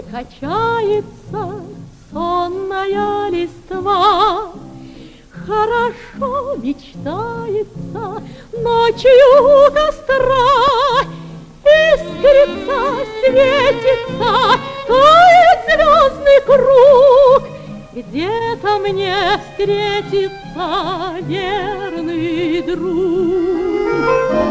Качается сонная листва, хорошо мечтается ночью у костра. Искрится, светится, тает звездный круг. Где-то мне встретится верный друг.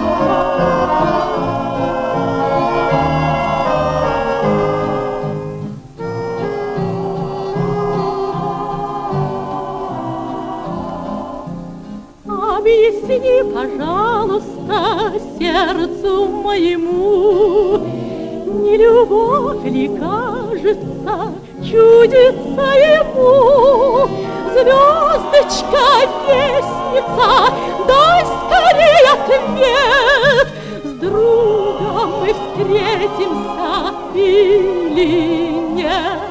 Объясни, пожалуйста, сердцу моему, не любовь ли кажется, чудится ему? Звездочка, вестница, дай скорей ответ, с другом мы встретимся или нет?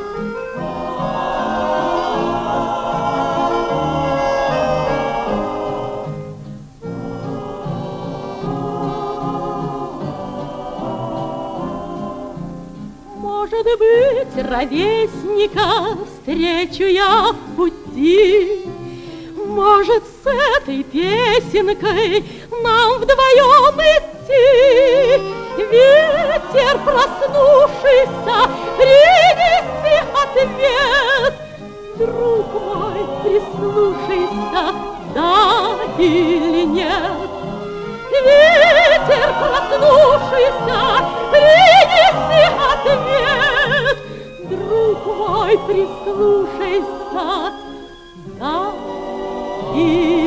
Может быть, ровесника встречу я в пути, может, с этой песенкой нам вдвоем идти. Ветер, проснувшийся, принеси ответ. Друг мой, прислушайся, да или нет? Ветер, проснувшийся, принеси ответ. Друг мой, прислушайся, да и